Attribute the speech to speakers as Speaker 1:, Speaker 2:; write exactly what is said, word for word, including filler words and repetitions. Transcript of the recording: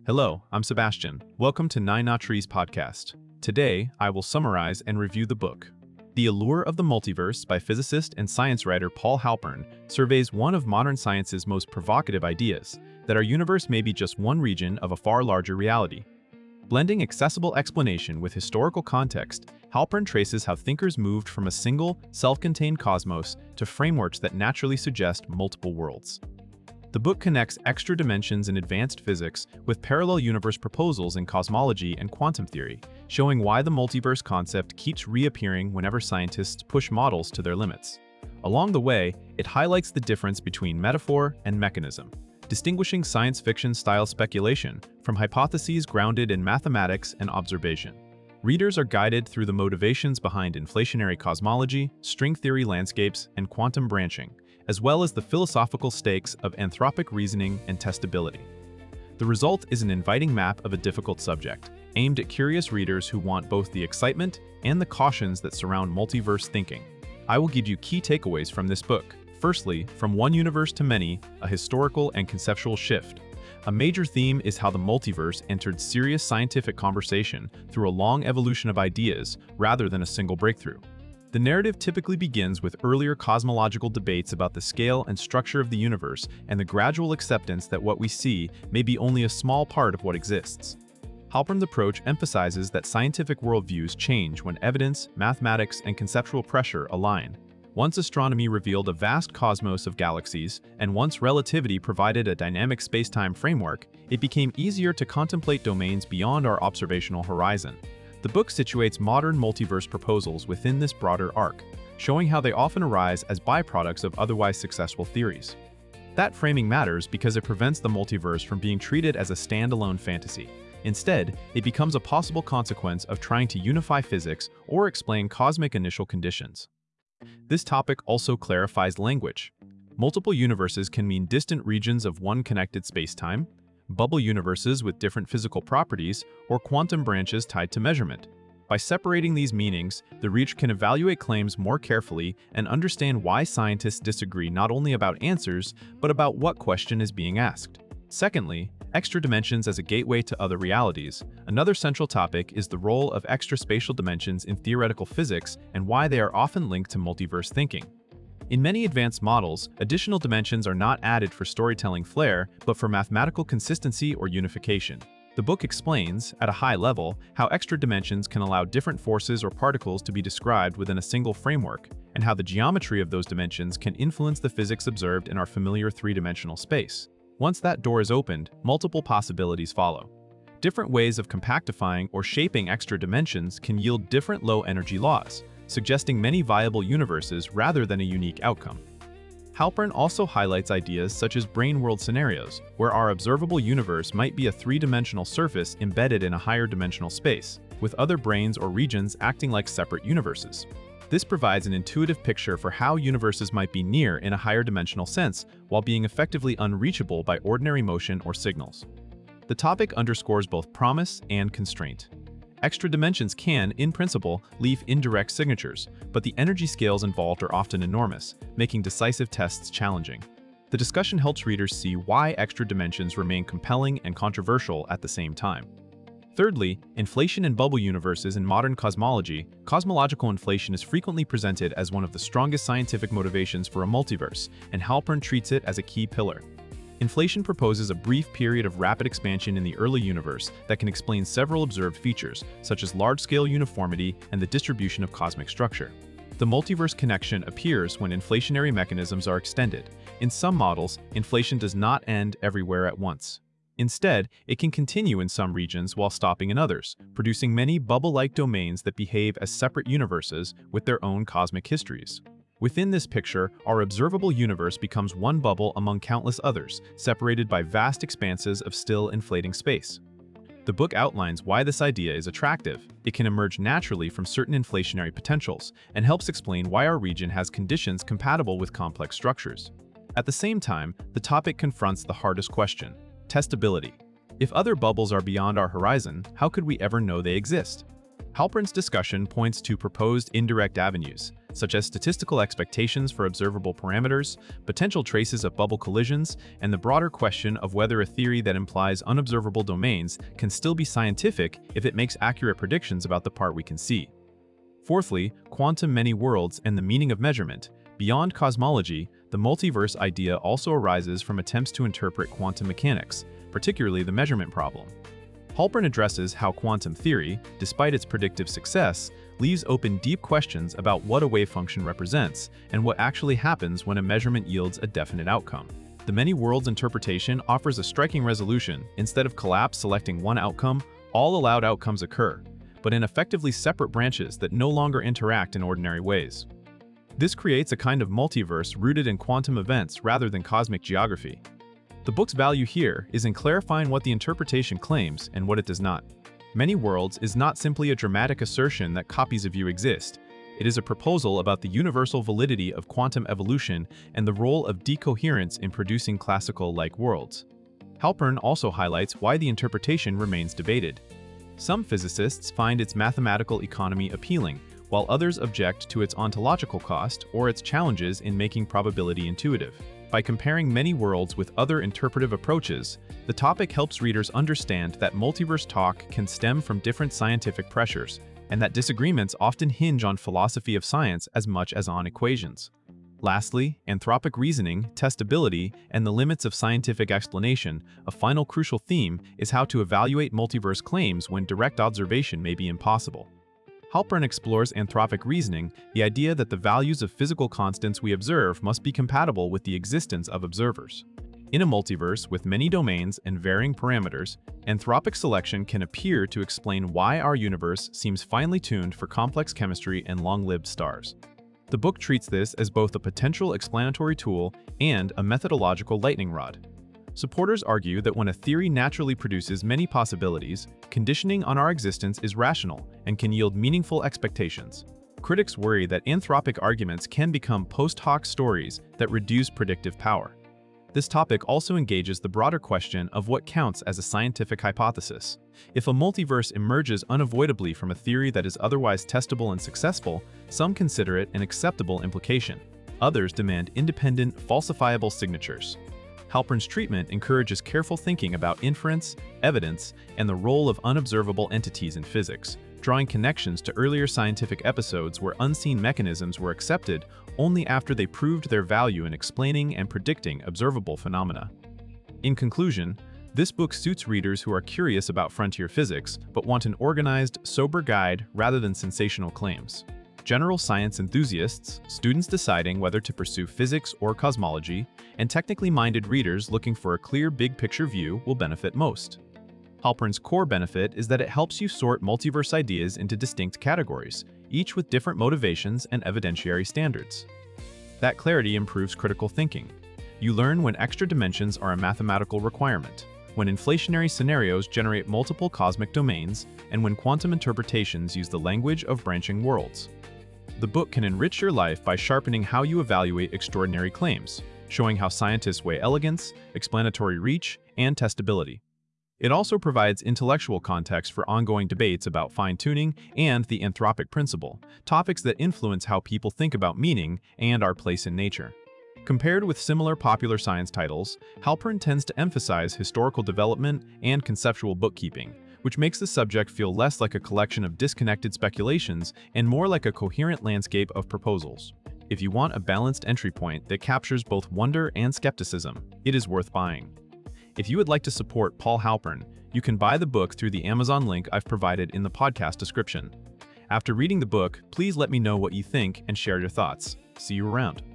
Speaker 1: Hello, I'm Sebastian. Welcome to Nine Not Trees podcast. Today, I will summarize and review the book. The Allure of the Multiverse by physicist and science writer Paul Halpern surveys one of modern science's most provocative ideas, that our universe may be just one region of a far larger reality. Blending accessible explanation with historical context, Halpern traces how thinkers moved from a single, self-contained cosmos to frameworks that naturally suggest multiple worlds. The book connects extra dimensions in advanced physics with parallel universe proposals in cosmology and quantum theory, showing why the multiverse concept keeps reappearing whenever scientists push models to their limits. Along the way, it highlights the difference between metaphor and mechanism, distinguishing science fiction-style speculation from hypotheses grounded in mathematics and observation. Readers are guided through the motivations behind inflationary cosmology, string theory landscapes, and quantum branching, as well as the philosophical stakes of anthropic reasoning and testability. The result is an inviting map of a difficult subject, aimed at curious readers who want both the excitement and the cautions that surround multiverse thinking. I will give you key takeaways from this book. Firstly, from one universe to many, a historical and conceptual shift. A major theme is how the multiverse entered serious scientific conversation through a long evolution of ideas rather than a single breakthrough. The narrative typically begins with earlier cosmological debates about the scale and structure of the universe and the gradual acceptance that what we see may be only a small part of what exists. Halpern's approach emphasizes that scientific worldviews change when evidence, mathematics, and conceptual pressure align. Once astronomy revealed a vast cosmos of galaxies, and once relativity provided a dynamic space-time framework, it became easier to contemplate domains beyond our observational horizon. The book situates modern multiverse proposals within this broader arc, showing how they often arise as byproducts of otherwise successful theories. That framing matters because it prevents the multiverse from being treated as a standalone fantasy. Instead, it becomes a possible consequence of trying to unify physics or explain cosmic initial conditions. This topic also clarifies language. Multiple universes can mean distant regions of one connected space-time, bubble universes with different physical properties, or quantum branches tied to measurement. By separating these meanings, the reader can evaluate claims more carefully and understand why scientists disagree not only about answers, but about what question is being asked. Secondly, extra dimensions as a gateway to other realities. Another central topic is the role of extraspatial dimensions in theoretical physics and why they are often linked to multiverse thinking. In many advanced models, additional dimensions are not added for storytelling flair, but for mathematical consistency or unification. The book explains, at a high level, how extra dimensions can allow different forces or particles to be described within a single framework, and how the geometry of those dimensions can influence the physics observed in our familiar three-dimensional space. Once that door is opened, multiple possibilities follow. Different ways of compactifying or shaping extra dimensions can yield different low-energy laws, suggesting many viable universes rather than a unique outcome. Halpern also highlights ideas such as brane-world scenarios, where our observable universe might be a three-dimensional surface embedded in a higher dimensional space, with other branes or regions acting like separate universes. This provides an intuitive picture for how universes might be near in a higher dimensional sense, while being effectively unreachable by ordinary motion or signals. The topic underscores both promise and constraint. Extra dimensions can, in principle, leave indirect signatures, but the energy scales involved are often enormous, making decisive tests challenging. The discussion helps readers see why extra dimensions remain compelling and controversial at the same time. Thirdly, inflation in bubble universes in modern cosmology. Cosmological inflation is frequently presented as one of the strongest scientific motivations for a multiverse, and Halpern treats it as a key pillar. Inflation proposes a brief period of rapid expansion in the early universe that can explain several observed features, such as large-scale uniformity and the distribution of cosmic structure. The multiverse connection appears when inflationary mechanisms are extended. In some models, inflation does not end everywhere at once. Instead, it can continue in some regions while stopping in others, producing many bubble-like domains that behave as separate universes with their own cosmic histories. Within this picture, our observable universe becomes one bubble among countless others, separated by vast expanses of still inflating space. The book outlines why this idea is attractive. It can emerge naturally from certain inflationary potentials, and helps explain why our region has conditions compatible with complex structures. At the same time, the topic confronts the hardest question: testability. If other bubbles are beyond our horizon, how could we ever know they exist? Halpern's discussion points to proposed indirect avenues, such as statistical expectations for observable parameters, potential traces of bubble collisions, and the broader question of whether a theory that implies unobservable domains can still be scientific if it makes accurate predictions about the part we can see. Fourthly, quantum many worlds and the meaning of measurement. Beyond cosmology, the multiverse idea also arises from attempts to interpret quantum mechanics, particularly the measurement problem. Halpern addresses how quantum theory, despite its predictive success, leaves open deep questions about what a wave function represents and what actually happens when a measurement yields a definite outcome. The many worlds interpretation offers a striking resolution. Instead of collapse selecting one outcome, all allowed outcomes occur, but in effectively separate branches that no longer interact in ordinary ways. This creates a kind of multiverse rooted in quantum events rather than cosmic geography. The book's value here is in clarifying what the interpretation claims and what it does not. Many worlds is not simply a dramatic assertion that copies of you exist. It is a proposal about the universal validity of quantum evolution and the role of decoherence in producing classical-like worlds. Halpern also highlights why the interpretation remains debated. Some physicists find its mathematical economy appealing, while others object to its ontological cost or its challenges in making probability intuitive. By comparing many worlds with other interpretive approaches, the topic helps readers understand that multiverse talk can stem from different scientific pressures, and that disagreements often hinge on philosophy of science as much as on equations. Lastly, anthropic reasoning, testability, and the limits of scientific explanation. A final crucial theme is how to evaluate multiverse claims when direct observation may be impossible. Halpern explores anthropic reasoning, the idea that the values of physical constants we observe must be compatible with the existence of observers. In a multiverse with many domains and varying parameters, anthropic selection can appear to explain why our universe seems finely tuned for complex chemistry and long-lived stars. The book treats this as both a potential explanatory tool and a methodological lightning rod. Supporters argue that when a theory naturally produces many possibilities, conditioning on our existence is rational and can yield meaningful expectations. Critics worry that anthropic arguments can become post hoc stories that reduce predictive power. This topic also engages the broader question of what counts as a scientific hypothesis. If a multiverse emerges unavoidably from a theory that is otherwise testable and successful, some consider it an acceptable implication. Others demand independent, falsifiable signatures. Halpern's treatment encourages careful thinking about inference, evidence, and the role of unobservable entities in physics, drawing connections to earlier scientific episodes where unseen mechanisms were accepted only after they proved their value in explaining and predicting observable phenomena. In conclusion, this book suits readers who are curious about frontier physics but want an organized, sober guide rather than sensational claims. General science enthusiasts, students deciding whether to pursue physics or cosmology, and technically minded readers looking for a clear big-picture view will benefit most. Halpern's core benefit is that it helps you sort multiverse ideas into distinct categories, each with different motivations and evidentiary standards. That clarity improves critical thinking. You learn when extra dimensions are a mathematical requirement, when inflationary scenarios generate multiple cosmic domains, and when quantum interpretations use the language of branching worlds. The book can enrich your life by sharpening how you evaluate extraordinary claims, showing how scientists weigh elegance, explanatory reach, and testability. It also provides intellectual context for ongoing debates about fine-tuning and the anthropic principle, topics that influence how people think about meaning and our place in nature. Compared with similar popular science titles, Halpern tends to emphasize historical development and conceptual bookkeeping, which makes the subject feel less like a collection of disconnected speculations and more like a coherent landscape of proposals. If you want a balanced entry point that captures both wonder and skepticism, it is worth buying. If you would like to support Paul Halpern, you can buy the book through the Amazon link I've provided in the podcast description. After reading the book, please let me know what you think and share your thoughts. See you around.